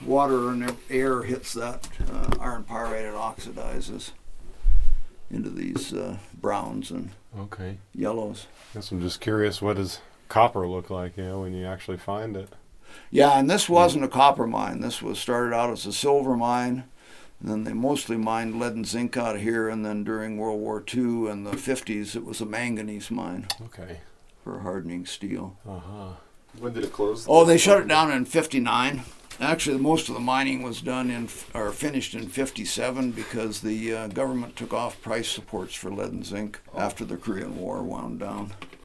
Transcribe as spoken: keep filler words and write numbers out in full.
water and air hits that uh, iron pyrite, it oxidizes into these uh, browns and okay. yellows. Guess I'm just curious, what does copper look like, you know, when you actually find it? Yeah, and this wasn't a copper mine. This was started out as a silver mine. And then they mostly mined lead and zinc out of here, and then during World War Two and the fifties, it was a manganese mine. Okay. For hardening steel. Uh-huh. When did it close? Oh, they shut it down in fifty-nine. Actually, most of the mining was done in, or finished in fifty-seven because the uh, government took off price supports for lead and zinc after the Korean War wound down.